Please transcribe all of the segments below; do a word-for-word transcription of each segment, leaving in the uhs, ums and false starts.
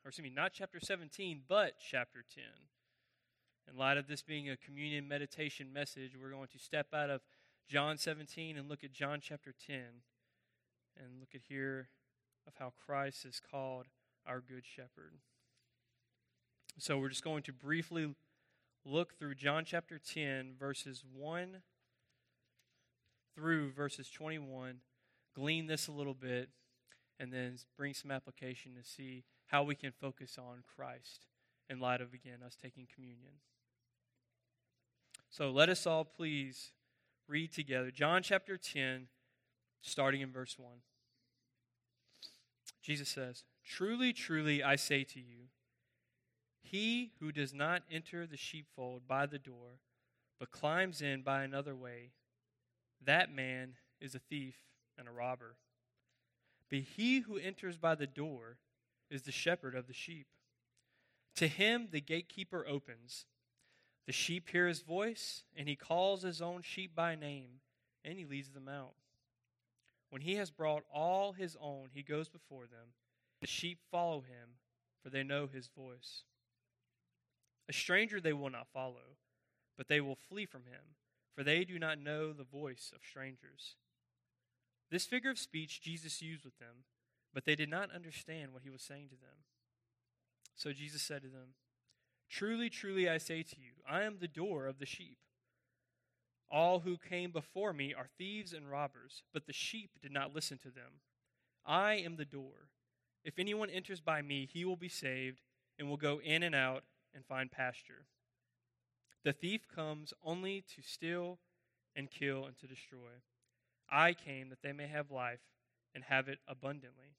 or excuse me, not chapter seventeen, but chapter ten. In light of this being a communion meditation message, we're going to step out of John seventeen and look at John chapter ten and look at here of how Christ is called our good shepherd. So we're just going to briefly look through John chapter ten, verses one through verses twenty-one, glean this a little bit, and then bring some application to see how we can focus on Christ in light of, again, us taking communion. So let us all please read together John chapter ten, starting in verse one. Jesus says, "Truly, truly, I say to you, he who does not enter the sheepfold by the door, but climbs in by another way, that man is a thief and a robber. But he who enters by the door is the shepherd of the sheep. To him the gatekeeper opens. The sheep hear his voice, and he calls his own sheep by name, and he leads them out. When he has brought all his own, he goes before them. The sheep follow him, for they know his voice. A stranger they will not follow, but they will flee from him, for they do not know the voice of strangers." This figure of speech Jesus used with them, but they did not understand what he was saying to them. So Jesus said to them, "Truly, truly, I say to you, I am the door of the sheep. All who came before me are thieves and robbers, but the sheep did not listen to them. I am the door. If anyone enters by me, he will be saved and will go in and out and find pasture. The thief comes only to steal and kill and to destroy. I came that they may have life and have it abundantly.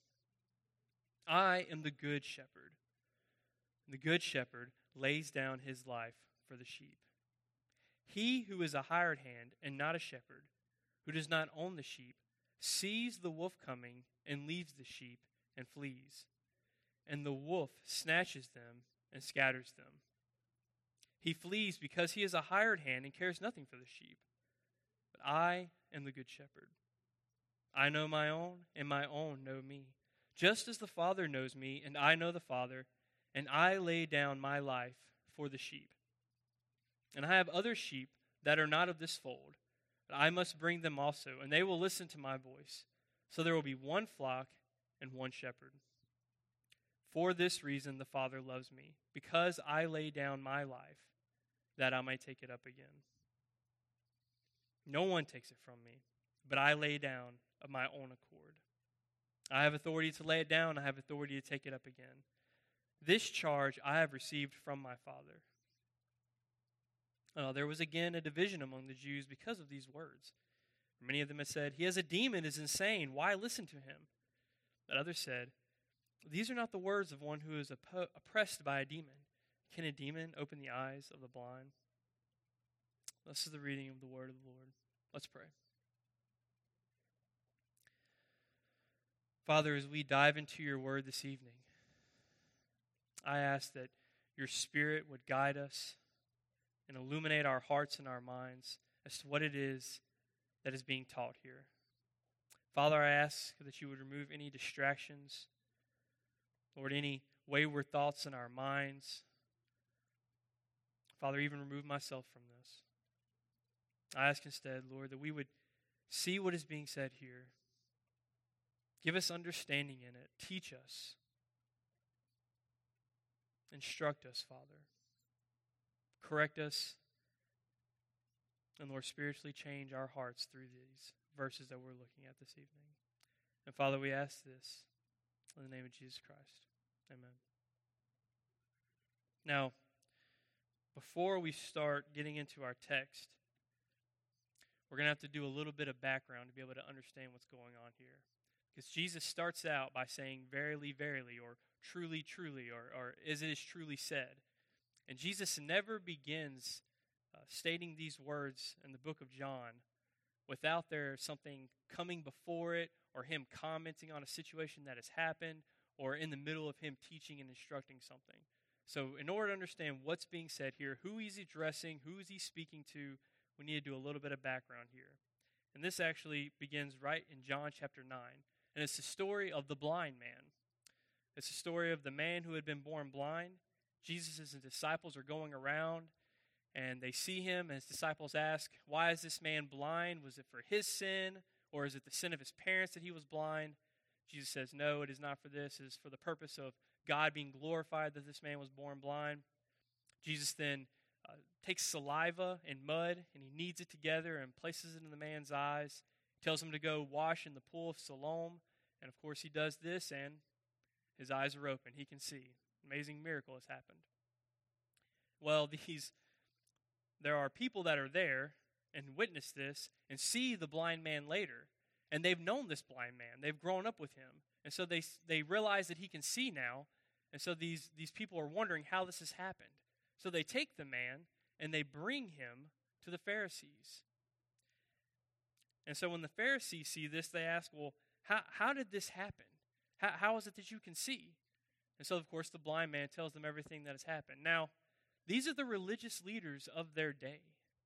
I am the good shepherd. And the good shepherd lays down his life for the sheep. He who is a hired hand and not a shepherd, who does not own the sheep, sees the wolf coming and leaves the sheep and flees. And the wolf snatches them and scatters them. He flees because he is a hired hand and cares nothing for the sheep. But I am the good shepherd. I know my own, and my own know me. Just as the Father knows me, and I know the Father, and I lay down my life for the sheep. And I have other sheep that are not of this fold, but I must bring them also, and they will listen to my voice. So there will be one flock and one shepherd. For this reason the Father loves me, because I lay down my life, that I might take it up again. No one takes it from me, but I lay down of my own accord. I have authority to lay it down, I have authority to take it up again. This charge I have received from my Father." Uh, there was again a division among the Jews because of these words. Many of them had said, "He has a demon, is insane. Why listen to him?" But others said, "These are not the words of one who is oppo- oppressed by a demon. Can a demon open the eyes of the blind?" This is the reading of the word of the Lord. Let's pray. Father, as we dive into your word this evening, I ask that your Spirit would guide us and illuminate our hearts and our minds as to what it is that is being taught here. Father, I ask that you would remove any distractions, Lord, any wayward thoughts in our minds. Father, even remove myself from this. I ask instead, Lord, that we would see what is being said here. Give us understanding in it. Teach us. Instruct us, Father. Correct us. And Lord, spiritually change our hearts through these verses that we're looking at this evening. And Father, we ask this in the name of Jesus Christ. Amen. Now, before we start getting into our text, we're going to have to do a little bit of background to be able to understand what's going on here. Because Jesus starts out by saying, "Verily, verily," or "truly, truly," or, or "as it is truly said." And Jesus never begins uh, stating these words in the book of John without there something coming before it, or him commenting on a situation that has happened, or in the middle of him teaching and instructing something. So in order to understand what's being said here, who he's addressing, who is he speaking to, we need to do a little bit of background here. And this actually begins right in John chapter nine. And it's the story of the blind man. It's a story of the man who had been born blind. Jesus and his disciples are going around, and they see him, and his disciples ask, why is this man blind? Was it for his sin, or is it the sin of his parents that he was blind? Jesus says, no, it is not for this. It is for the purpose of God being glorified that this man was born blind. Jesus then uh, takes saliva and mud, and he kneads it together and places it in the man's eyes. He tells him to go wash in the pool of Siloam, and of course he does this, and his eyes are open. He can see. Amazing miracle has happened. Well, these there are people that are there and witness this and see the blind man later. And they've known this blind man. They've grown up with him. And so they they realize that he can see now. And so these, these people are wondering how this has happened. So they take the man and they bring him to the Pharisees. And so when the Pharisees see this, they ask, well, how, how did this happen? How, how is it that you can see? And so, of course, the blind man tells them everything that has happened. Now, these are the religious leaders of their day.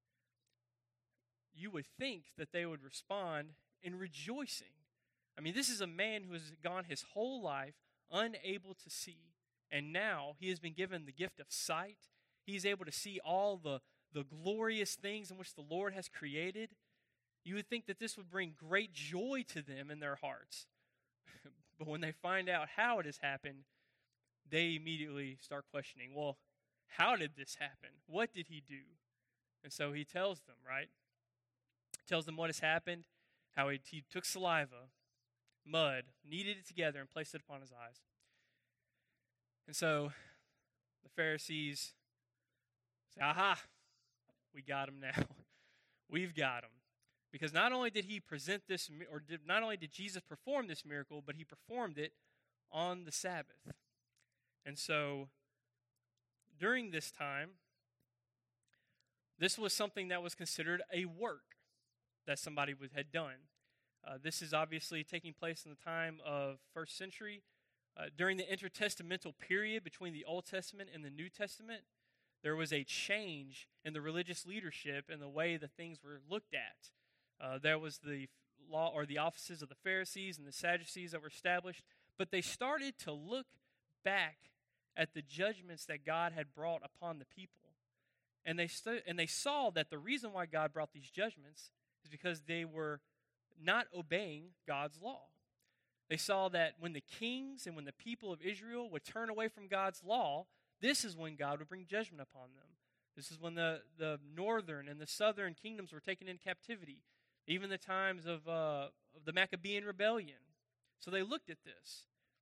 You would think that they would respond in rejoicing. I mean, this is a man who has gone his whole life unable to see, and now he has been given the gift of sight. He is able to see all the, the glorious things in which the Lord has created. You would think that this would bring great joy to them in their hearts. But when they find out how it has happened, they immediately start questioning, well, how did this happen? What did he do? And so he tells them, right? He tells them what has happened, how he, he took saliva, mud, kneaded it together, and placed it upon his eyes. And so the Pharisees say, aha, we got him now. We've got him. Because not only did he present this, or did, not only did Jesus perform this miracle, but he performed it on the Sabbath. And so during this time, this was something that was considered a work that somebody would, had done. Uh, this is obviously taking place in the time of first century. Uh, during the intertestamental period between the Old Testament and the New Testament, there was a change in the religious leadership and the way that things were looked at. Uh, there was the law or the offices of the Pharisees and the Sadducees that were established, but they started to look back at the judgments that God had brought upon the people. And they stu- and they saw that the reason why God brought these judgments is because they were not obeying God's law. They saw that when the kings and when the people of Israel would turn away from God's law, this is when God would bring judgment upon them. This is when the, the northern and the southern kingdoms were taken into captivity, even the times of, uh, of the Maccabean rebellion. So they looked at this.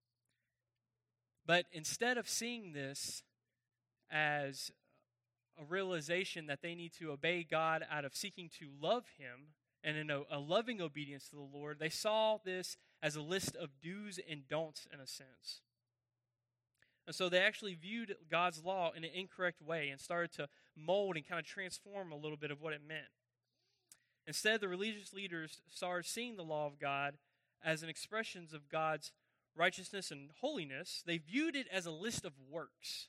But instead of seeing this as a realization that they need to obey God out of seeking to love Him and in a, a loving obedience to the Lord, they saw this as a list of do's and don'ts in a sense. And so they actually viewed God's law in an incorrect way and started to mold and kind of transform a little bit of what it meant. Instead, the religious leaders started seeing the law of God as an expression of God's righteousness and holiness. They viewed it as a list of works.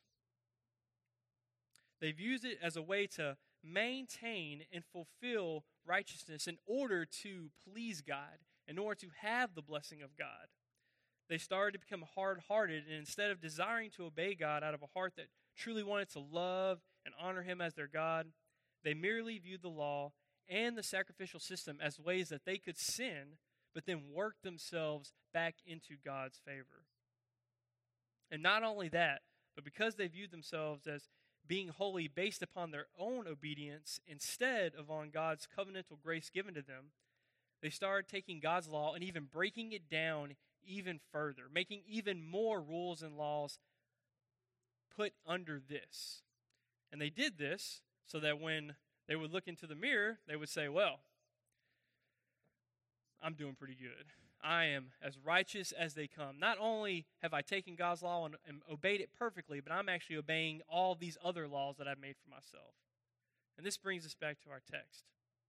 They viewed it as a way to maintain and fulfill righteousness in order to please God, in order to have the blessing of God. They started to become hard-hearted, and instead of desiring to obey God out of a heart that truly wanted to love and honor Him as their God, they merely viewed the law and the sacrificial system as ways that they could sin, but then work themselves back into God's favor. And not only that, but because they viewed themselves as being holy based upon their own obedience instead of on God's covenantal grace given to them, they started taking God's law and even breaking it down even further, making even more rules and laws put under this. And they did this so that when they would look into the mirror, they would say, well, I'm doing pretty good. I am as righteous as they come. Not only have I taken God's law and, and obeyed it perfectly, but I'm actually obeying all these other laws that I've made for myself. And this brings us back to our text.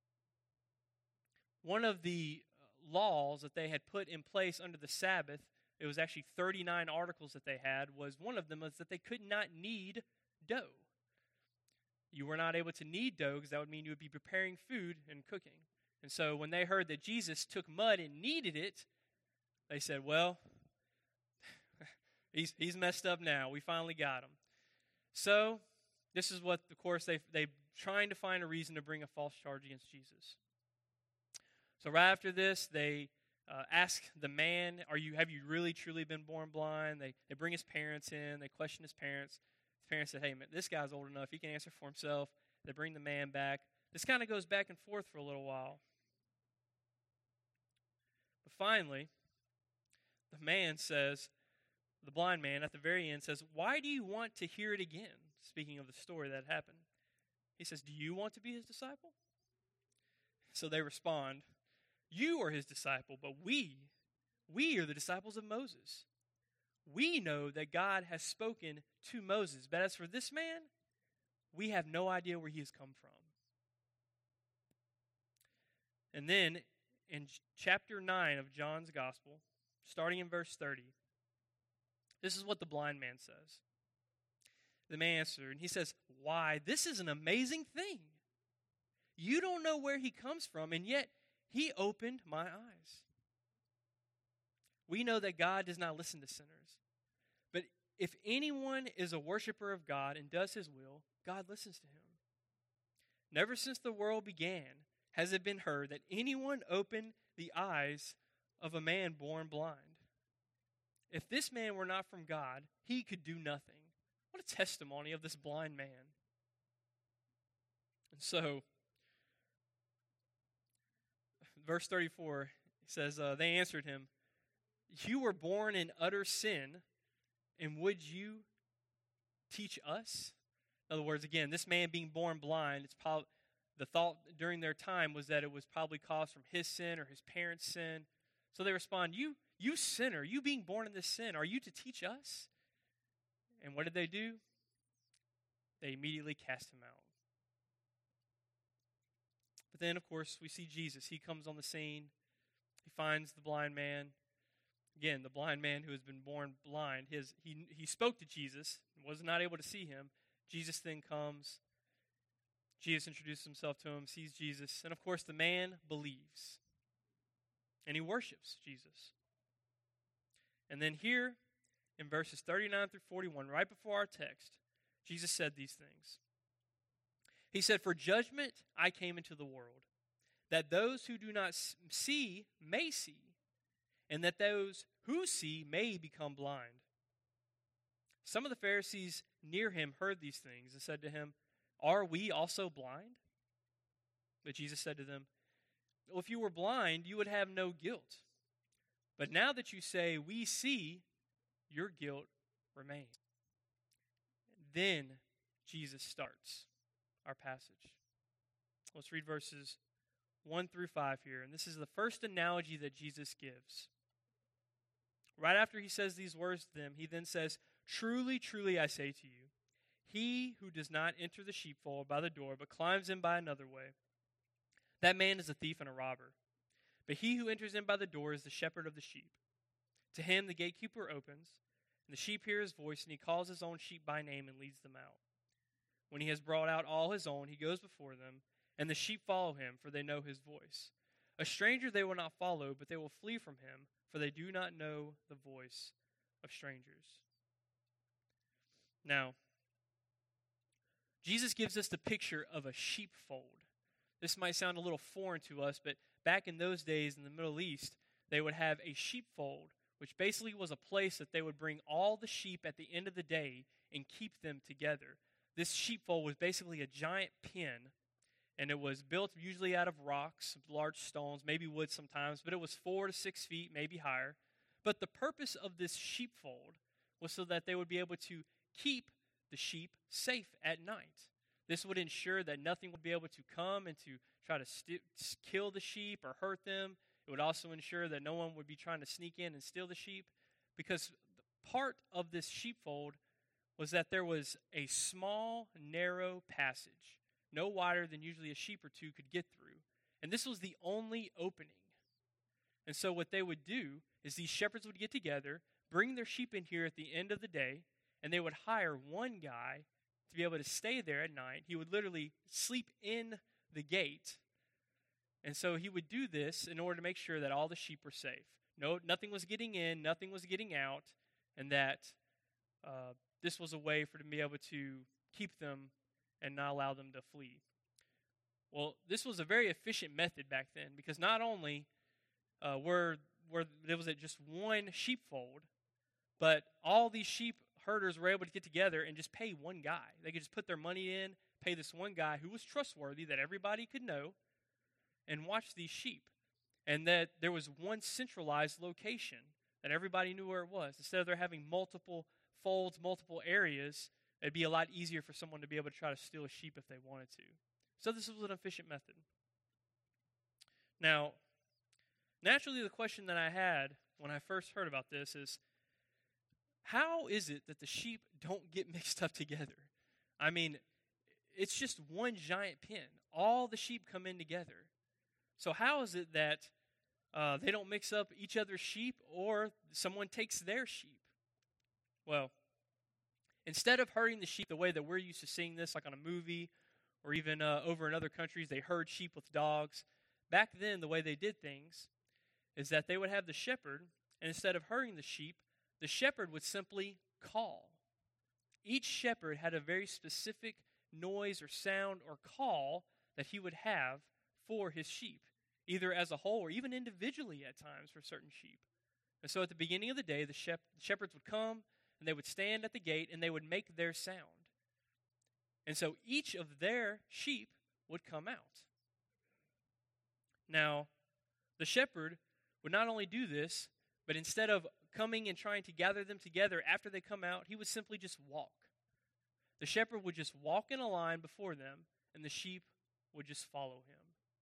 One of the laws that they had put in place under the Sabbath, it was actually thirty-nine articles that they had, was one of them was that they could not knead dough. You were not able to knead dough because that would mean you would be preparing food and cooking. And so when they heard that Jesus took mud and kneaded it, they said, well, He's, he's messed up now. We finally got him. So this is what, of course, they, they're trying to find a reason to bring a false charge against Jesus. So right after this, they uh, ask the man, "Are you? Have you really, truly been born blind?" They, they bring his parents in. They question his parents. His parents said, "Hey, man, this guy's old enough. He can answer for himself." They bring the man back. This kind of goes back and forth for a little while. But finally, the man says, the blind man at the very end says, "Why do you want to hear it again?" Speaking of the story that happened. He says, "Do you want to be his disciple?" So they respond, "You are his disciple, but we, we are the disciples of Moses. We know that God has spoken to Moses, but as for this man, we have no idea where he has come from." And then in chapter nine of John's Gospel, starting in verse thirty, this is what the blind man says. The man answered, and he says, "Why, this is an amazing thing. You don't know where he comes from, and yet he opened my eyes. We know that God does not listen to sinners. But if anyone is a worshiper of God and does his will, God listens to him. Never since the world began has it been heard that anyone opened the eyes of a man born blind. If this man were not from God, he could do nothing." What a testimony of this blind man. And so, verse thirty-four says, uh, they answered him, "You were born in utter sin, and would you teach us?" In other words, again, this man being born blind, it's probably, the thought during their time was that it was probably caused from his sin or his parents' sin. So they respond, you, you sinner, you being born in this sin, are you to teach us? And what did they do? They immediately cast him out. But then, of course, we see Jesus. He comes on the scene. He finds the blind man. Again, the blind man who has been born blind. His, he, he spoke to Jesus and was not able to see him. Jesus then comes. Jesus introduces himself to him, sees Jesus. And, of course, the man believes. And he worships Jesus. And then here, in verses thirty-nine through forty-one, right before our text, Jesus said these things. He said, "For judgment I came into the world, that those who do not see may see, and that those who see may become blind." Some of the Pharisees near him heard these things and said to him, "Are we also blind?" But Jesus said to them, "Well, if you were blind, you would have no guilt. But now that you say, 'We see,' your guilt remains." Then Jesus starts our passage. Let's read verses one through five here. And this is the first analogy that Jesus gives. Right after he says these words to them, he then says, "Truly, truly, I say to you, he who does not enter the sheepfold by the door, but climbs in by another way, that man is a thief and a robber. But he who enters in by the door is the shepherd of the sheep. To him the gatekeeper opens, and the sheep hear his voice, and he calls his own sheep by name and leads them out. When he has brought out all his own, he goes before them, and the sheep follow him, for they know his voice. A stranger they will not follow, but they will flee from him, for they do not know the voice of strangers." Now, Jesus gives us the picture of a sheepfold. This might sound a little foreign to us, but back in those days in the Middle East, they would have a sheepfold, which basically was a place that they would bring all the sheep at the end of the day and keep them together. This sheepfold was basically a giant pen, and it was built usually out of rocks, large stones, maybe wood sometimes, but it was four to six feet, maybe higher. But the purpose of this sheepfold was so that they would be able to keep the sheep safe at night. This would ensure that nothing would be able to come and to try to st- kill the sheep or hurt them. It would also ensure that no one would be trying to sneak in and steal the sheep, because part of this sheepfold was that there was a small, narrow passage, no wider than usually a sheep or two could get through. And this was the only opening. And so what they would do is these shepherds would get together, bring their sheep in here at the end of the day, and they would hire one guy to be able to stay there at night. He would literally sleep in the gate. And so he would do this in order to make sure that all the sheep were safe. No, nothing was getting in, nothing was getting out, and that uh, this was a way for them to be able to keep them and not allow them to flee. Well, this was a very efficient method back then, because not only uh, were, were there was just one sheepfold, but all these sheep herders were able to get together and just pay one guy. They could just put their money in, pay this one guy who was trustworthy, that everybody could know, and watch these sheep. And that there was one centralized location that everybody knew where it was. Instead of there having multiple folds, multiple areas, it'd be a lot easier for someone to be able to try to steal a sheep if they wanted to. So this was an efficient method. Now, naturally the question that I had when I first heard about this is, how is it that the sheep don't get mixed up together? I mean, it's just one giant pen. All the sheep come in together. So how is it that uh, they don't mix up each other's sheep, or someone takes their sheep? Well, instead of herding the sheep the way that we're used to seeing this, like on a movie, or even uh, over in other countries, they herd sheep with dogs. Back then, the way they did things is that they would have the shepherd, and instead of herding the sheep, the shepherd would simply call. Each shepherd had a very specific noise or sound or call that he would have for his sheep, either as a whole or even individually at times for certain sheep. And so at the beginning of the day, the shep- shepherds would come, and they would stand at the gate, and they would make their sound. And so each of their sheep would come out. Now, the shepherd would not only do this, but instead of coming and trying to gather them together after they come out, he would simply just walk. The shepherd would just walk in a line before them, and the sheep would just follow him.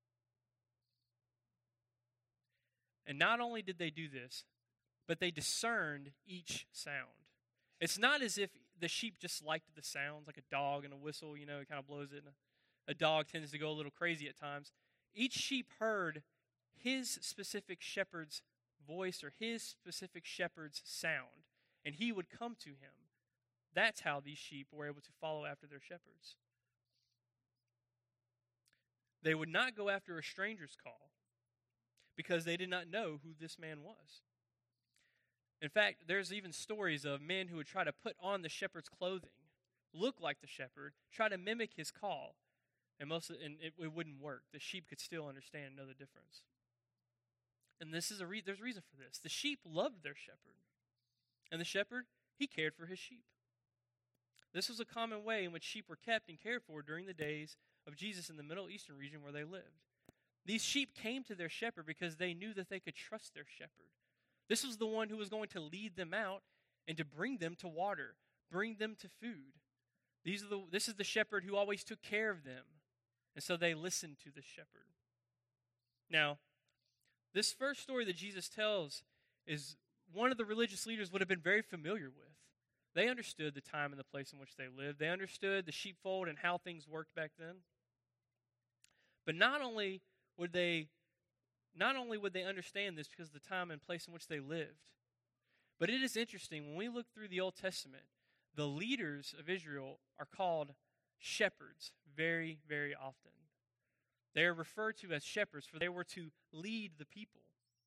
And not only did they do this, but they discerned each sound. It's not as if the sheep just liked the sounds, like a dog and a whistle, you know, it kind of blows it. And a, a dog tends to go a little crazy at times. Each sheep heard his specific shepherd's voice or his specific shepherd's sound, and he would come to him. That's how these sheep were able to follow after their shepherds. They would not go after a stranger's call because they did not know who this man was. In fact, there's even stories of men who would try to put on the shepherd's clothing, look like the shepherd, try to mimic his call, and most of, and it, it wouldn't work. The sheep could still understand and know the difference. And this is a re- there's a reason for this. The sheep loved their shepherd, and the shepherd, he cared for his sheep. This was a common way in which sheep were kept and cared for during the days of Jesus in the Middle Eastern region where they lived. These sheep came to their shepherd because they knew that they could trust their shepherd. This was the one who was going to lead them out and to bring them to water, bring them to food. These are the, this is the shepherd who always took care of them. And so they listened to the shepherd. Now, this first story that Jesus tells is one of the religious leaders would have been very familiar with. They understood the time and the place in which they lived. They understood the sheepfold and how things worked back then. But not only would they Not only would they understand this because of the time and place in which they lived, but it is interesting, when we look through the Old Testament, the leaders of Israel are called shepherds very, very often. They are referred to as shepherds, for they were to lead the people.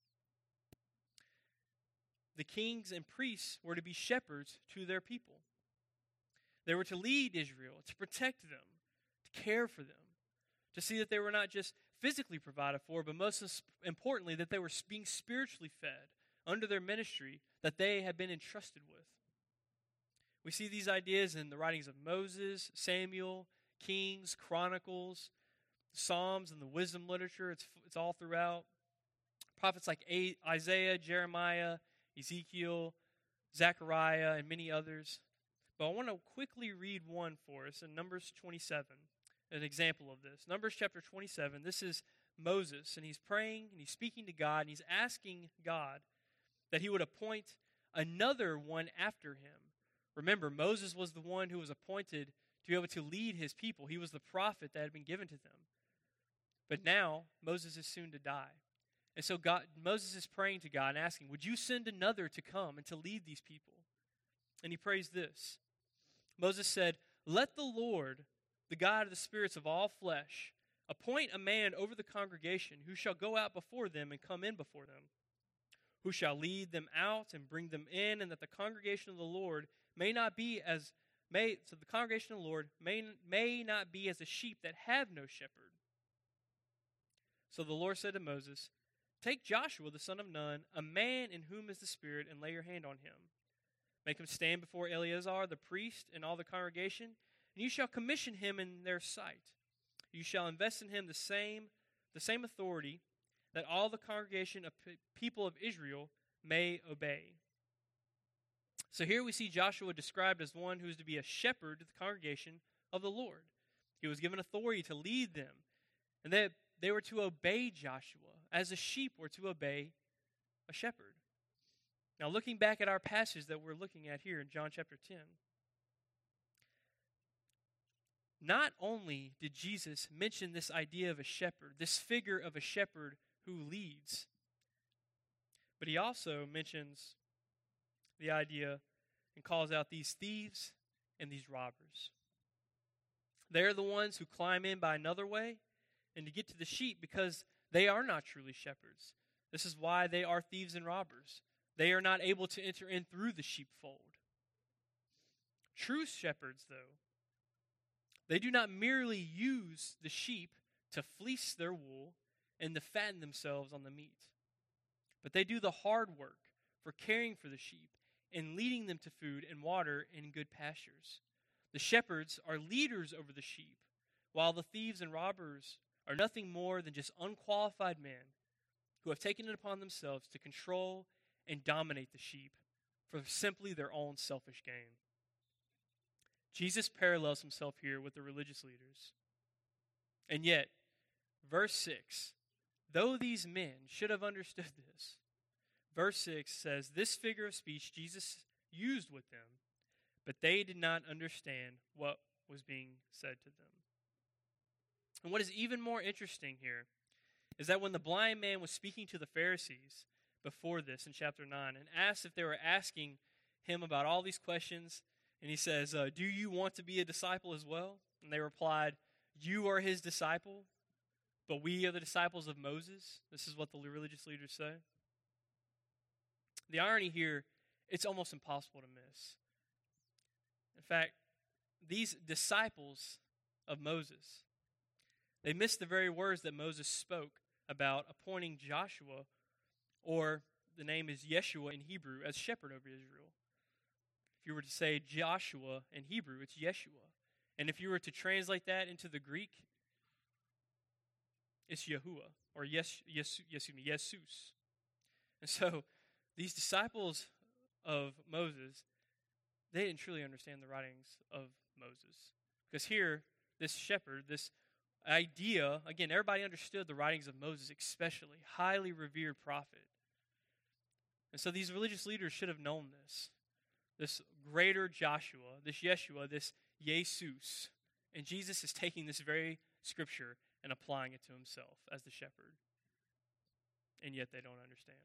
The kings and priests were to be shepherds to their people. They were to lead Israel, to protect them, to care for them, to see that they were not just physically provided for, but most importantly, that they were being spiritually fed under their ministry that they had been entrusted with. We see these ideas in the writings of Moses, Samuel, Kings, Chronicles, Psalms, and the wisdom literature. It's, it's all throughout. Prophets like Isaiah, Jeremiah, Ezekiel, Zechariah, and many others. But I want to quickly read one for us in Numbers twenty-seven. An example of this. Numbers chapter twenty-seven, this is Moses, and he's praying, and he's speaking to God, and he's asking God that he would appoint another one after him. Remember, Moses was the one who was appointed to be able to lead his people. He was the prophet that had been given to them. But now, Moses is soon to die. And so God, Moses is praying to God and asking, would you send another to come and to lead these people? And he prays this. Moses said, let the Lord, the God of the spirits of all flesh, appoint a man over the congregation who shall go out before them and come in before them, who shall lead them out and bring them in, and that the congregation of the Lord may not be as may so the congregation of the Lord may may not be as a sheep that have no shepherd. So the Lord said to Moses, take Joshua the son of Nun, a man in whom is the Spirit, and lay your hand on him. Make him stand before Eleazar the priest and all the congregation, and you shall commission him in their sight. You shall invest in him the same the same authority that all the congregation of people of Israel may obey. So here we see Joshua described as one who is to be a shepherd to the congregation of the Lord. He was given authority to lead them, and that they were to obey Joshua as a sheep were to obey a shepherd. Now, looking back at our passage that we're looking at here in John chapter ten, not only did Jesus mention this idea of a shepherd, this figure of a shepherd who leads, but he also mentions the idea and calls out these thieves and these robbers. They're the ones who climb in by another way and to get to the sheep because they are not truly shepherds. This is why they are thieves and robbers. They are not able to enter in through the sheepfold. True shepherds, though, they do not merely use the sheep to fleece their wool and to fatten themselves on the meat, but they do the hard work for caring for the sheep and leading them to food and water and good pastures. The shepherds are leaders over the sheep, while the thieves and robbers are nothing more than just unqualified men who have taken it upon themselves to control and dominate the sheep for simply their own selfish gain. Jesus parallels himself here with the religious leaders. And yet, verse six, though these men should have understood this, verse six says, this figure of speech Jesus used with them, but they did not understand what was being said to them. And what is even more interesting here is that when the blind man was speaking to the Pharisees before this in chapter nine and asked if they were asking him about all these questions, and he says, uh, do you want to be a disciple as well? And they replied, you are his disciple, but we are the disciples of Moses. This is what the religious leaders say. The irony here, it's almost impossible to miss. In fact, these disciples of Moses, they missed the very words that Moses spoke about appointing Joshua, or the name is Yeshua in Hebrew, as shepherd over Israel. If you were to say Joshua in Hebrew, it's Yeshua. And if you were to translate that into the Greek, it's Yahuwah, or yes, yes, excuse me, Jesus. And so, these disciples of Moses, they didn't truly understand the writings of Moses. Because here, this shepherd, this idea, again, everybody understood the writings of Moses, especially, highly revered prophet. And so these religious leaders should have known this. This greater Joshua, this Yeshua, this Jesus. And Jesus is taking this very scripture and applying it to himself as the shepherd. And yet they don't understand.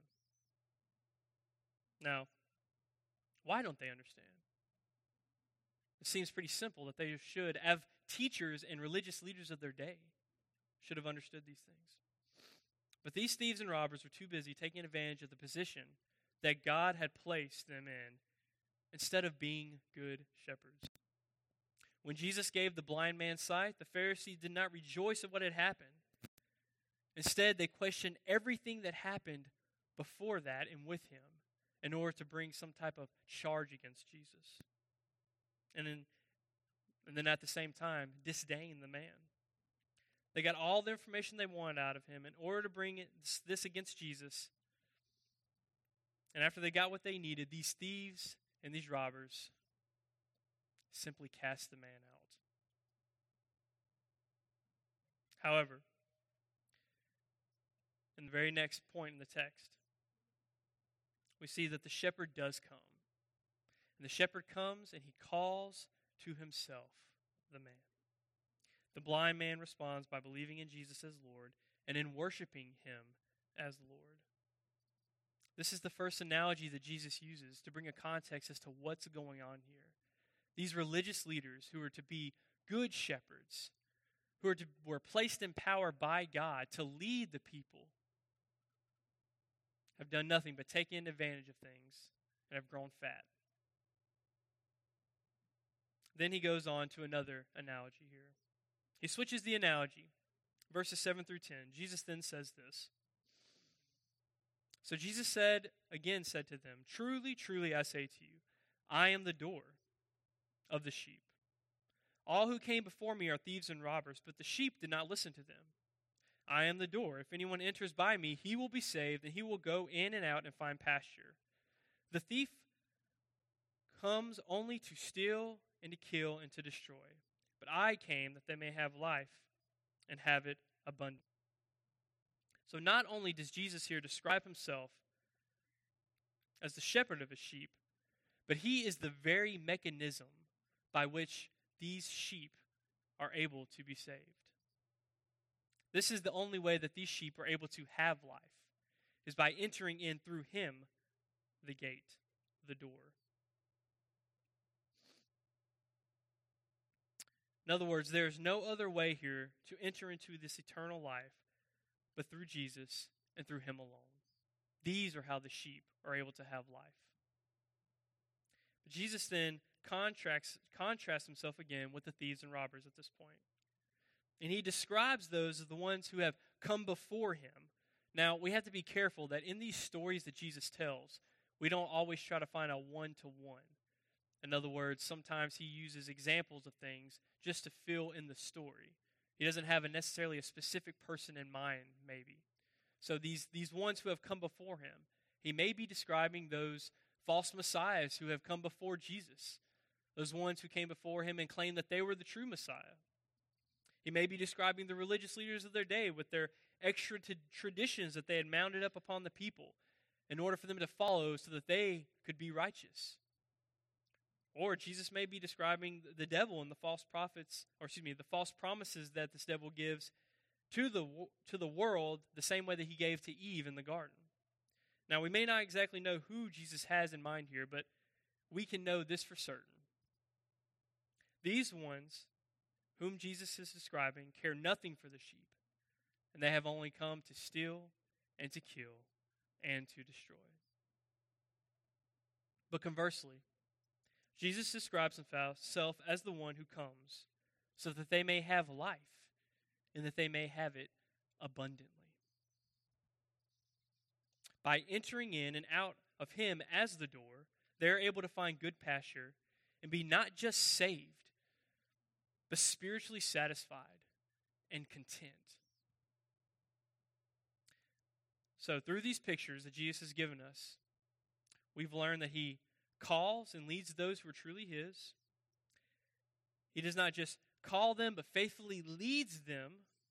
Now, why don't they understand? It seems pretty simple that they should have teachers and religious leaders of their day should have understood these things. But these thieves and robbers were too busy taking advantage of the position that God had placed them in instead of being good shepherds. When Jesus gave the blind man sight, the Pharisees did not rejoice at what had happened. Instead, they questioned everything that happened before that and with him in order to bring some type of charge against Jesus. And then, and then at the same time, disdain the man. They got all the information they wanted out of him in order to bring it, this against Jesus. And after they got what they needed, these thieves and these robbers simply cast the man out. However, in the very next point in the text, we see that the shepherd does come. And the shepherd comes and he calls to himself the man. The blind man responds by believing in Jesus as Lord and in worshiping him as Lord. This is the first analogy that Jesus uses to bring a context as to what's going on here. These religious leaders who are to be good shepherds, who are to, were placed in power by God to lead the people, have done nothing but taken advantage of things and have grown fat. Then he goes on to another analogy here. He switches the analogy. Verses seven through ten. Jesus then says this. So Jesus said, again said to them, "Truly, truly, I say to you, I am the door of the sheep. All who came before me are thieves and robbers, but the sheep did not listen to them. I am the door. If anyone enters by me, he will be saved, and he will go in and out and find pasture. The thief comes only to steal and to kill and to destroy. But I came that they may have life and have it abundant." So not only does Jesus here describe himself as the shepherd of his sheep, but he is the very mechanism by which these sheep are able to be saved. This is the only way that these sheep are able to have life, is by entering in through him, the gate, the door. In other words, there is no other way here to enter into this eternal life but through Jesus and through him alone. These are how the sheep are able to have life. But Jesus then contrasts, contrasts himself again with the thieves and robbers at this point. And he describes those as the ones who have come before him. Now, we have to be careful that in these stories that Jesus tells, we don't always try to find a one-to-one. In other words, sometimes he uses examples of things just to fill in the story. He doesn't have a necessarily a specific person in mind, maybe. So these, these ones who have come before him, he may be describing those false messiahs who have come before Jesus, those ones who came before him and claimed that they were the true Messiah. He may be describing the religious leaders of their day with their extra t- traditions that they had mounted up upon the people in order for them to follow so that they could be righteous. Or Jesus may be describing the devil and the false prophets, or excuse me, the false promises that this devil gives to the to the world the same way that he gave to Eve in the garden. Now, we may not exactly know who Jesus has in mind here, but we can know this for certain. These ones whom Jesus is describing care nothing for the sheep, and they have only come to steal and to kill and to destroy. But conversely, Jesus describes himself as the one who comes so that they may have life and that they may have it abundantly. By entering in and out of him as the door, they are able to find good pasture and be not just saved, but spiritually satisfied and content. So through these pictures that Jesus has given us, we've learned that he calls and leads those who are truly his. He does not just call them, but faithfully leads them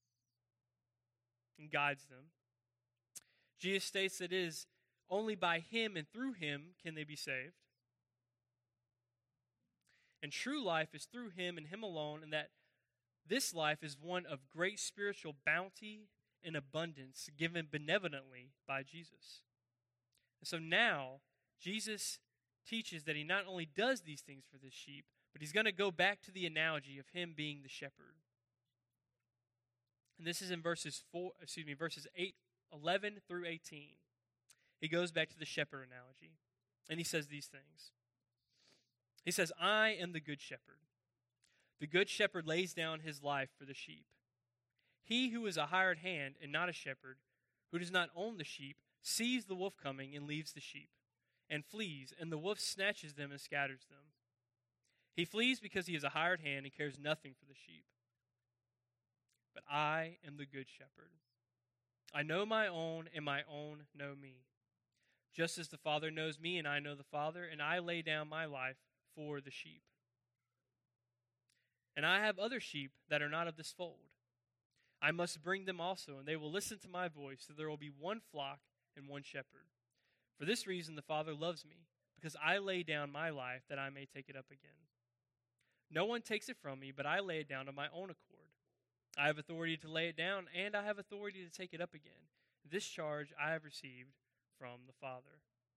and guides them. Jesus states that it is only by him and through him can they be saved. And true life is through him and him alone, and that this life is one of great spiritual bounty and abundance given benevolently by Jesus. And so now, Jesus teaches that he not only does these things for this sheep, but he's going to go back to the analogy of him being the shepherd. And this is in verses four, excuse me, verses eight, eleven through eighteen. He goes back to the shepherd analogy, and he says these things. He says, "I am the good shepherd. The good shepherd lays down his life for the sheep. He who is a hired hand and not a shepherd, who does not own the sheep, sees the wolf coming and leaves the sheep, and flees, and the wolf snatches them and scatters them. He flees because he is a hired hand and cares nothing for the sheep. But I am the good shepherd. I know my own, and my own know me. Just as the Father knows me, and I know the Father, and I lay down my life for the sheep. And I have other sheep that are not of this fold. I must bring them also, and they will listen to my voice, so there will be one flock and one shepherd. For this reason the Father loves me, because I lay down my life that I may take it up again. No one takes it from me, but I lay it down of my own accord. I have authority to lay it down, and I have authority to take it up again. This charge I have received from the Father."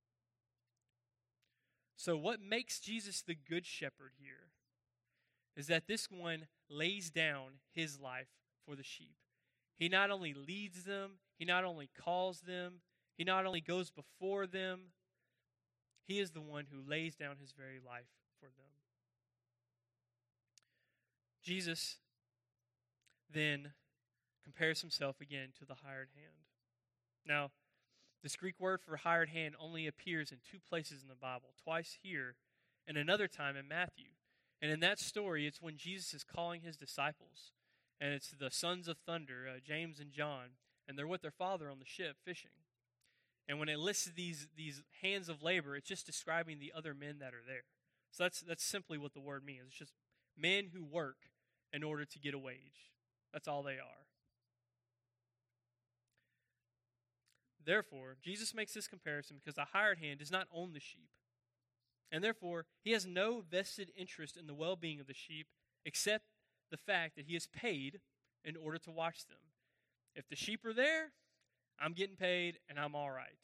So what makes Jesus the good shepherd here is that this one lays down his life for the sheep. He not only leads them, he not only calls them, he not only goes before them, he is the one who lays down his very life for them. Jesus then compares himself again to the hired hand. Now, this Greek word for hired hand only appears in two places in the Bible, twice here and another time in Matthew. And in that story, it's when Jesus is calling his disciples, and it's the sons of thunder, uh, James and John, and they're with their father on the ship fishing. And when it lists these, these hands of labor, it's just describing the other men that are there. So that's, that's simply what the word means. It's just men who work in order to get a wage. That's all they are. Therefore, Jesus makes this comparison because the hired hand does not own the sheep. And therefore, he has no vested interest in the well-being of the sheep except the fact that he is paid in order to watch them. If the sheep are there, I'm getting paid and I'm all right.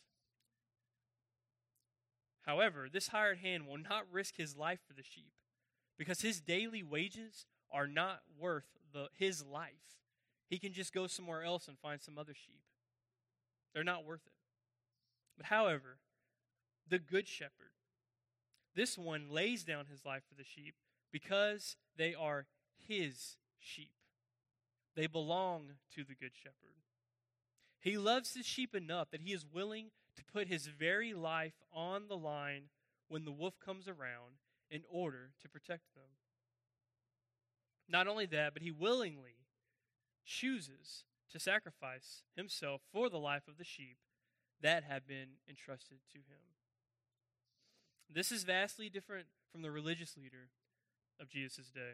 However, this hired hand will not risk his life for the sheep because his daily wages are not worth the, his life. He can just go somewhere else and find some other sheep. They're not worth it. But however, the good shepherd, this one lays down his life for the sheep because they are his sheep. They belong to the good shepherd. He loves his sheep enough that he is willing to put his very life on the line when the wolf comes around in order to protect them. Not only that, but he willingly chooses to sacrifice himself for the life of the sheep that have been entrusted to him. This is vastly different from the religious leader of Jesus' day.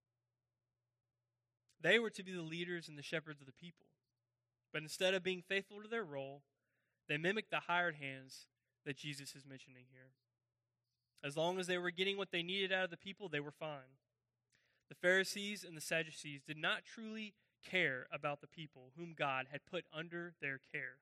They were to be the leaders and the shepherds of the people. But instead of being faithful to their role, they mimicked the hired hands that Jesus is mentioning here. As long as they were getting what they needed out of the people, they were fine. The Pharisees and the Sadducees did not truly care about the people whom God had put under their care.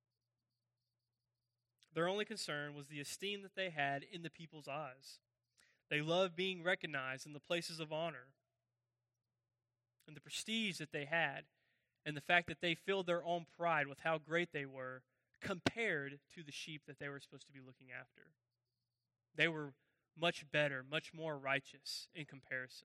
Their only concern was the esteem that they had in the people's eyes. They loved being recognized in the places of honor and the prestige that they had, and the fact that they filled their own pride with how great they were compared to the sheep that they were supposed to be looking after. They were much better, much more righteous in comparison.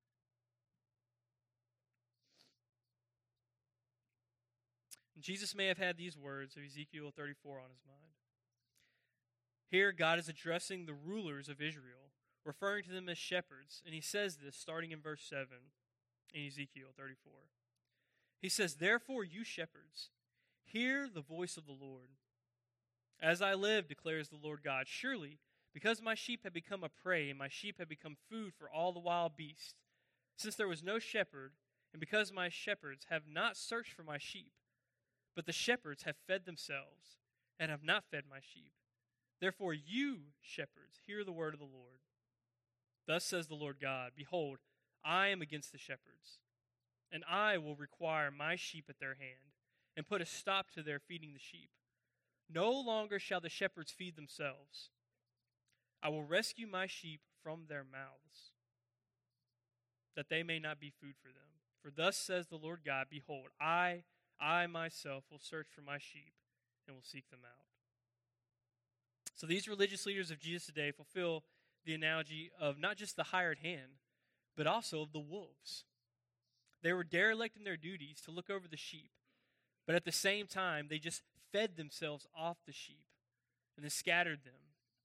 Jesus may have had these words of Ezekiel thirty-four on his mind. Here, God is addressing the rulers of Israel, referring to them as shepherds, and he says this starting in verse seven in Ezekiel thirty-four. He says, "Therefore, you shepherds, hear the voice of the Lord. As I live, declares the Lord God, surely, because my sheep have become a prey, and my sheep have become food for all the wild beasts, since there was no shepherd, and because my shepherds have not searched for my sheep, but the shepherds have fed themselves, and have not fed my sheep. Therefore, you, shepherds, hear the word of the Lord. Thus says the Lord God, behold, I am against the shepherds, and I will require my sheep at their hand, and put a stop to their feeding the sheep. No longer shall the shepherds feed themselves. I will rescue my sheep from their mouths, that they may not be food for them. For thus says the Lord God, behold, I, I myself will search for my sheep, and will seek them out." So these religious leaders of Jesus today fulfill the analogy of not just the hired hand, but also of the wolves. They were derelict in their duties to look over the sheep, but at the same time, they just fed themselves off the sheep and then scattered them.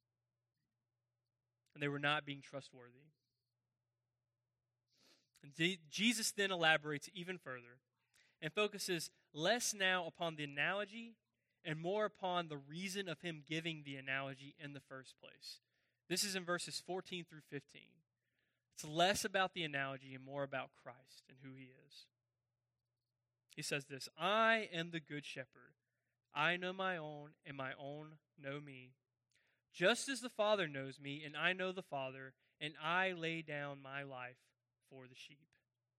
And they were not being trustworthy. And D- Jesus then elaborates even further and focuses less now upon the analogy and more upon the reason of him giving the analogy in the first place. This is in verses fourteen through fifteen. It's less about the analogy and more about Christ and who he is. He says this, "I am the good shepherd. I know my own, and my own know me. Just as the Father knows me, and I know the Father, and I lay down my life for the sheep."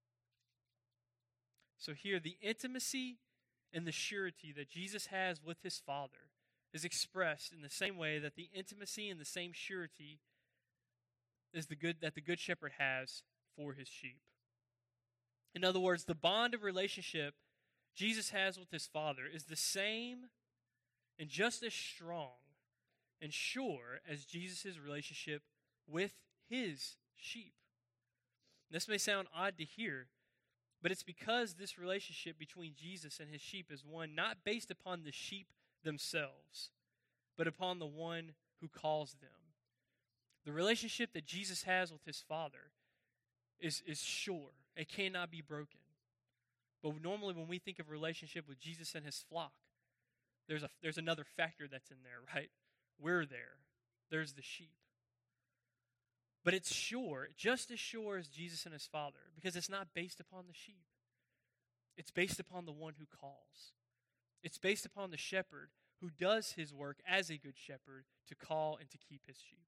So here, the intimacy and the surety that Jesus has with his Father is expressed in the same way that the intimacy and the same surety is the good that the good shepherd has for his sheep. In other words, the bond of relationship Jesus has with his Father is the same and just as strong and sure as Jesus' relationship with his sheep. This may sound odd to hear, but it's because this relationship between Jesus and his sheep is one not based upon the sheep themselves, but upon the one who calls them. The relationship that Jesus has with his Father is, is sure. It cannot be broken. But normally when we think of relationship with Jesus and his flock, there's a there's another factor that's in there, right? We're there. There's the sheep. But it's sure, just as sure as Jesus and his Father, because it's not based upon the sheep. It's based upon the one who calls. It's based upon the shepherd who does his work as a good shepherd to call and to keep his sheep.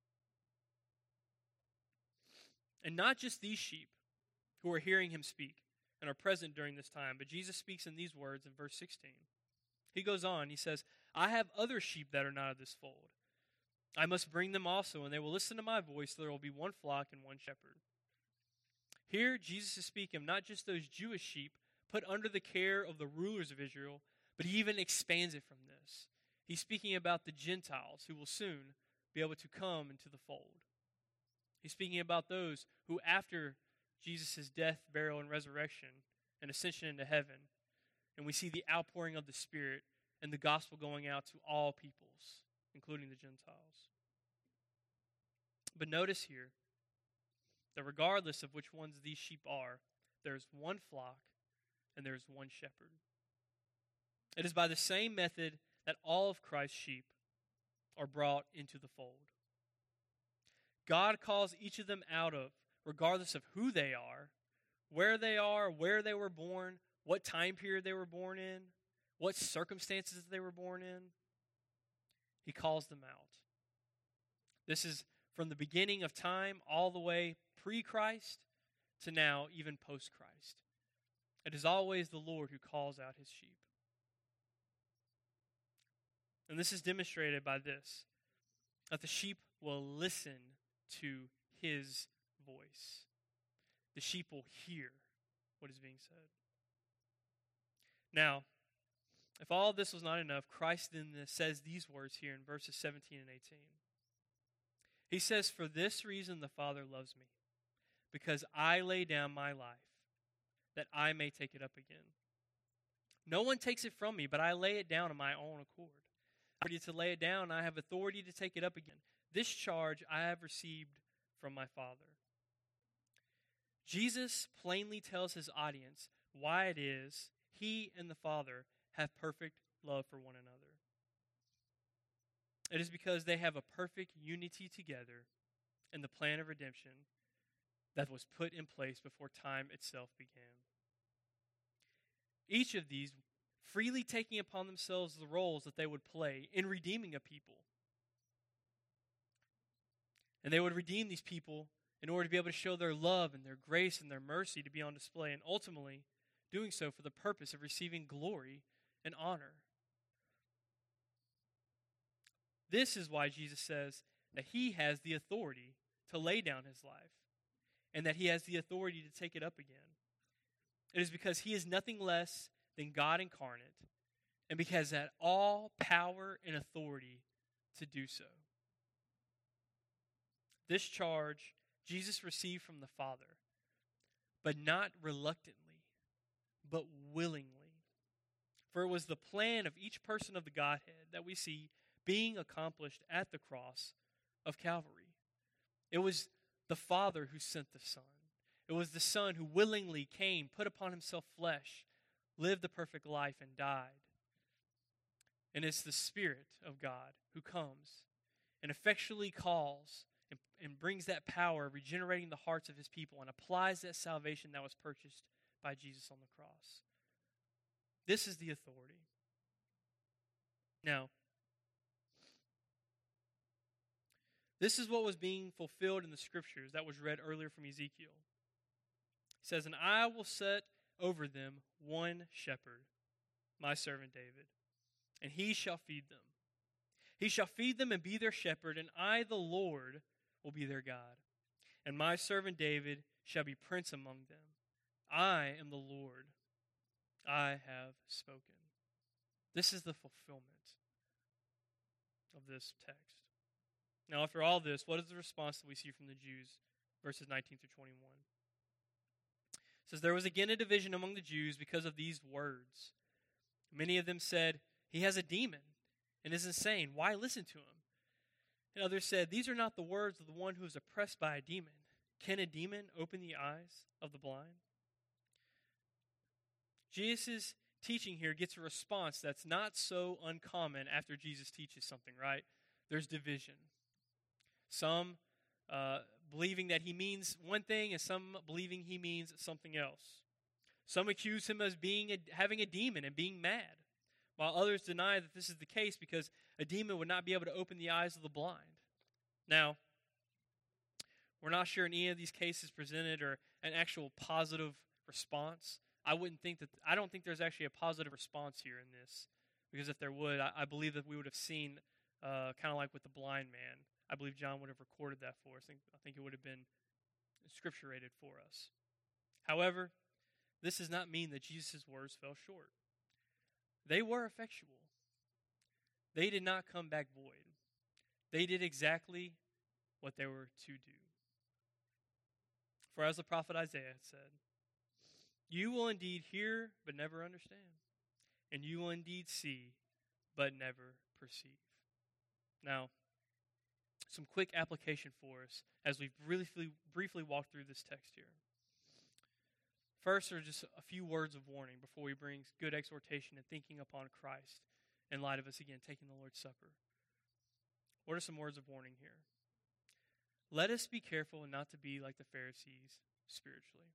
And not just these sheep who are hearing him speak and are present during this time, but Jesus speaks in these words in verse sixteen. He goes on, he says, I have other sheep that are not of this fold. I must bring them also, and they will listen to my voice, so there will be one flock and one shepherd. Here, Jesus is speaking of not just those Jewish sheep put under the care of the rulers of Israel, but he even expands it from this. He's speaking about the Gentiles who will soon be able to come into the fold. He's speaking about those who, after Jesus' death, burial, and resurrection, and ascension into heaven, and we see the outpouring of the Spirit and the gospel going out to all peoples, including the Gentiles. But notice here that regardless of which ones these sheep are, there's one flock and there's one shepherd. It is by the same method that all of Christ's sheep are brought into the fold. God calls each of them out of, regardless of who they are, where they are, where they were born, what time period they were born in, what circumstances they were born in. He calls them out. This is from the beginning of time all the way pre-Christ to now even post-Christ. It is always the Lord who calls out his sheep. And this is demonstrated by this, that the sheep will listen to his voice. The sheep will hear what is being said. Now, if all this was not enough, Christ then says these words here in verses seventeen and eighteen. He says, for this reason the Father loves me, because I lay down my life, that I may take it up again. No one takes it from me, but I lay it down on my own accord. I have authority to lay it down, I have authority to take it up again. This charge I have received from my Father. Jesus plainly tells his audience why it is he and the Father have perfect love for one another. It is because they have a perfect unity together in the plan of redemption that was put in place before time itself began. Each of these freely taking upon themselves the roles that they would play in redeeming a people. And they would redeem these people in order to be able to show their love and their grace and their mercy to be on display, and ultimately doing so for the purpose of receiving glory and honor. This is why Jesus says that he has the authority to lay down his life and that he has the authority to take it up again. It is because he is nothing less than God incarnate, and because he has all power and authority to do so. This charge Jesus received from the Father, but not reluctantly, but willingly. For it was the plan of each person of the Godhead that we see being accomplished at the cross of Calvary. It was the Father who sent the Son. It was the Son who willingly came, put upon himself flesh, lived the perfect life, and died. And it's the Spirit of God who comes and effectually calls and, and brings that power of regenerating the hearts of his people and applies that salvation that was purchased by Jesus on the cross. This is the authority. Now, this is what was being fulfilled in the scriptures that was read earlier from Ezekiel. It says, and I will set over them one shepherd, my servant David, and he shall feed them. He shall feed them and be their shepherd, and I, the Lord, will be their God. And my servant David shall be prince among them. I am the Lord. I have spoken. This is the fulfillment of this text. Now, after all this, what is the response that we see from the Jews? Verses nineteen through twenty-one. It says, there was again a division among the Jews because of these words. Many of them said, he has a demon and is insane. Why listen to him? And others said, these are not the words of the one who is oppressed by a demon. Can a demon open the eyes of the blind? Jesus' teaching here gets a response that's not so uncommon after Jesus teaches something, right? There's division. Some uh, believing that he means one thing, and some believing he means something else. Some accuse him as being a, having a demon and being mad, while others deny that this is the case because a demon would not be able to open the eyes of the blind. Now, we're not sure in any of these cases presented or an actual positive response. I wouldn't think that, I don't think there's actually a positive response here in this, because if there would, I, I believe that we would have seen, uh, kind of like with the blind man, I believe John would have recorded that for us. I think, I think it would have been scripturated for us. However, this does not mean that Jesus' words fell short. They were effectual. They did not come back void. They did exactly what they were to do. For as the prophet Isaiah said, you will indeed hear but never understand, and you will indeed see but never perceive. Now, some quick application for us as we've really briefly walked through this text here. First are just a few words of warning before we bring good exhortation and thinking upon Christ in light of us, again, taking the Lord's Supper. What are some words of warning here? Let us be careful not to be like the Pharisees spiritually.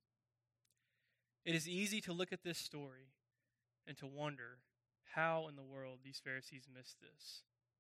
It is easy to look at this story and to wonder how in the world these Pharisees missed this.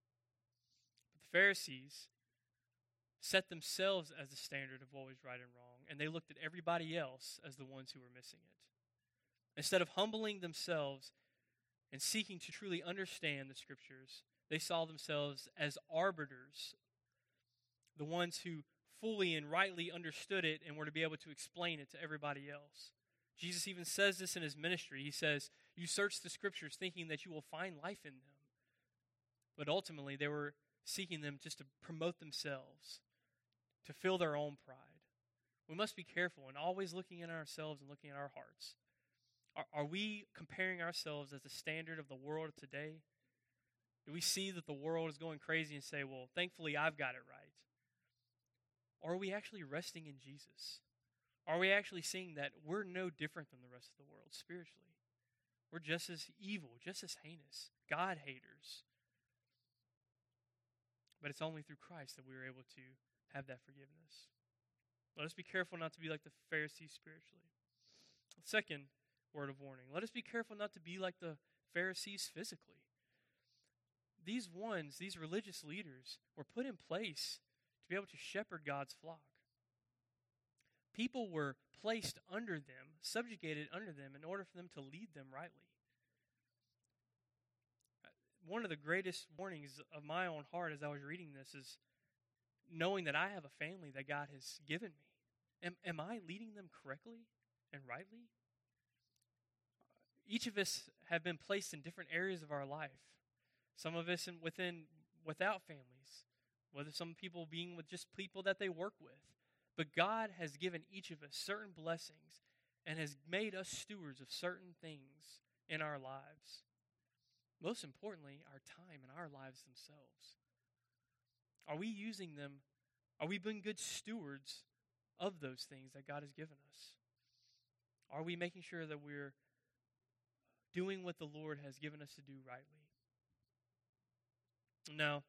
But the Pharisees set themselves as the standard of what was right and wrong, and they looked at everybody else as the ones who were missing it. Instead of humbling themselves and seeking to truly understand the Scriptures, they saw themselves as arbiters, the ones who fully and rightly understood it and were to be able to explain it to everybody else. Jesus even says this in his ministry. He says, you search the Scriptures thinking that you will find life in them. But ultimately, they were seeking them just to promote themselves, to fill their own pride. We must be careful and always looking at ourselves and looking at our hearts. Are, are we comparing ourselves as the standard of the world of today? Do we see that the world is going crazy and say, well, thankfully I've got it right? Or are we actually resting in Jesus? Are we actually seeing that we're no different than the rest of the world spiritually? We're just as evil, just as heinous, God haters. But it's only through Christ that we are able to have that forgiveness. Let us be careful not to be like the Pharisees spiritually. Second word of warning, let us be careful not to be like the Pharisees physically. These ones, these religious leaders, were put in place to be able to shepherd God's flock. People were placed under them, subjugated under them, in order for them to lead them rightly. One of the greatest warnings of my own heart as I was reading this is knowing that I have a family that God has given me. Am, am I leading them correctly and rightly? Each of us have been placed in different areas of our life. Some of us in, within without families, whether some people being with just people that they work with. But God has given each of us certain blessings and has made us stewards of certain things in our lives. Most importantly, our time and our lives themselves. Are we using them? Are we being good stewards of those things that God has given us? Are we making sure that we're doing what the Lord has given us to do rightly? Now,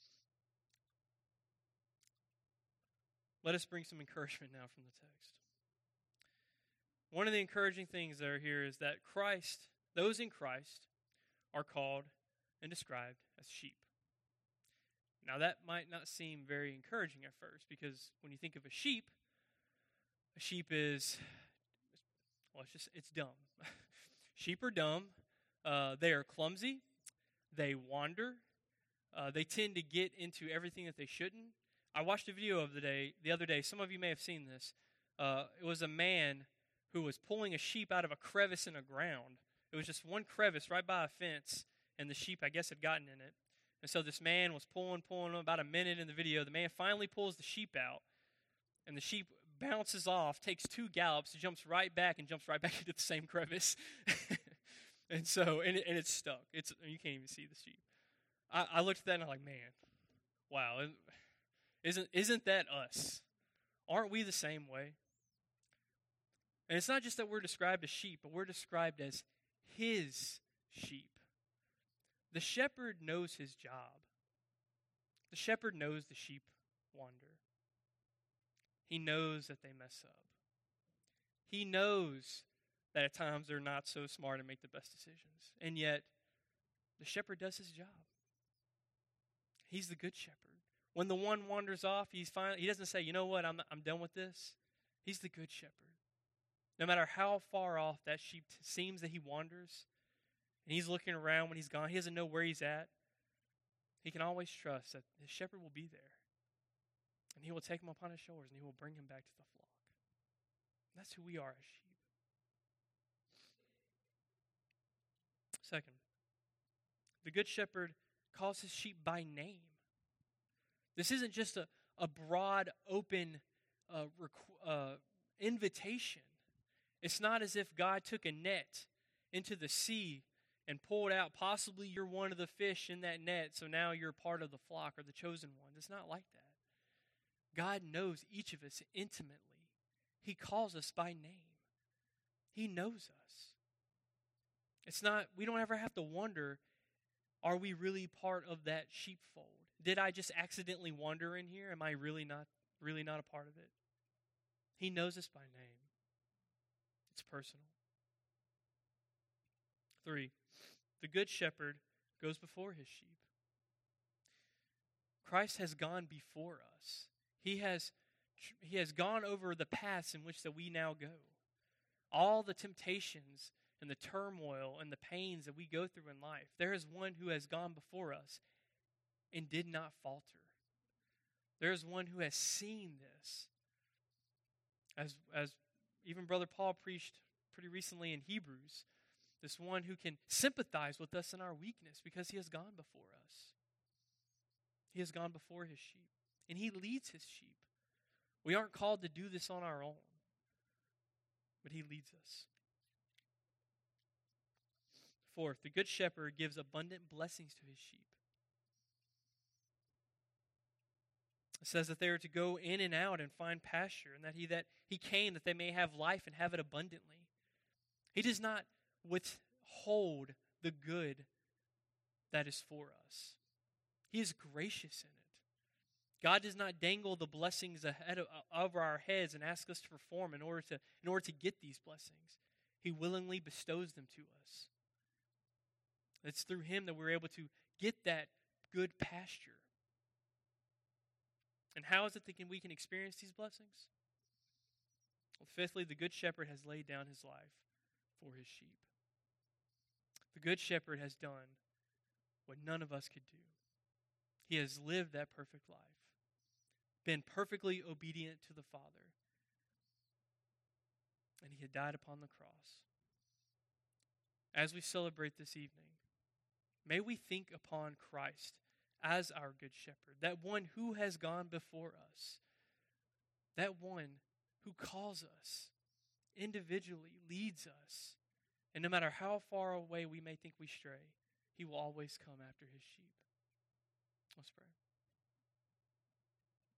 let us bring some encouragement now from the text. One of the encouraging things that are here is that Christ, those in Christ, are called and described as sheep. Now that might not seem very encouraging at first, because when you think of a sheep, a sheep is, well, it's just, it's dumb. Sheep are dumb. Uh, they are clumsy. They wander. Uh, they tend to get into everything that they shouldn't. I watched a video of the day the other day. Some of you may have seen this. Uh, it was a man who was pulling a sheep out of a crevice in the ground. It was just one crevice right by a fence, and the sheep, I guess, had gotten in it. And so this man was pulling, pulling, about a minute in the video. The man finally pulls the sheep out, and the sheep bounces off, takes two gallops, jumps right back, and jumps right back into the same crevice. and so, and, it, and it's stuck. It's you can't even see the sheep. I, I looked at that and I'm like, man, wow, isn't isn't that us? Aren't we the same way? And it's not just that we're described as sheep, but we're described as his sheep. The shepherd knows his job. The shepherd knows the sheep wander. He knows that they mess up. He knows that at times they're not so smart and make the best decisions. And yet, the shepherd does his job. He's the good shepherd. When the one wanders off, he's finally, he doesn't say, you know what, I'm, I'm done with this. He's the good shepherd. No matter how far off that sheep t- seems that he wanders, and he's looking around when he's gone, he doesn't know where he's at, he can always trust that the shepherd will be there. And he will take him upon his shoulders, and he will bring him back to the flock. And that's who we are as sheep. Second, the good shepherd calls his sheep by name. This isn't just a, a broad, open uh, requ- uh, invitation. It's not as if God took a net into the sea and pulled out, possibly you're one of the fish in that net, so now you're part of the flock or the chosen one. It's not like that. God knows each of us intimately. He calls us by name. He knows us. It's not, we don't ever have to wonder, are we really part of that sheepfold? Did I just accidentally wander in here? Am I really not, really not a part of it? He knows us by name. It's personal. Three, the good shepherd goes before his sheep. Christ has gone before us. He has, he has gone over the paths in which that we now go. All the temptations and the turmoil and the pains that we go through in life, there is one who has gone before us and did not falter. There is one who has seen this. As, as even Brother Paul preached pretty recently in Hebrews, this one who can sympathize with us in our weakness because he has gone before us. He has gone before his sheep, and he leads his sheep. We aren't called to do this on our own, but he leads us. Fourth, the good shepherd gives abundant blessings to his sheep. It says that they are to go in and out and find pasture, and that he that he came that they may have life and have it abundantly. He does not withhold the good that is for us. He is gracious in it. God does not dangle the blessings ahead of, over our heads and ask us to perform in order to in order to get these blessings. He willingly bestows them to us. It's through him that we're able to get that good pasture. And how is it that we can experience these blessings? Well, fifthly, the good shepherd has laid down his life for his sheep. The good shepherd has done what none of us could do. He has lived that perfect life, been perfectly obedient to the Father, and he had died upon the cross. As we celebrate this evening, may we think upon Christ as our good shepherd, that one who has gone before us, that one who calls us individually, leads us, and no matter how far away we may think we stray, he will always come after his sheep. Let's pray.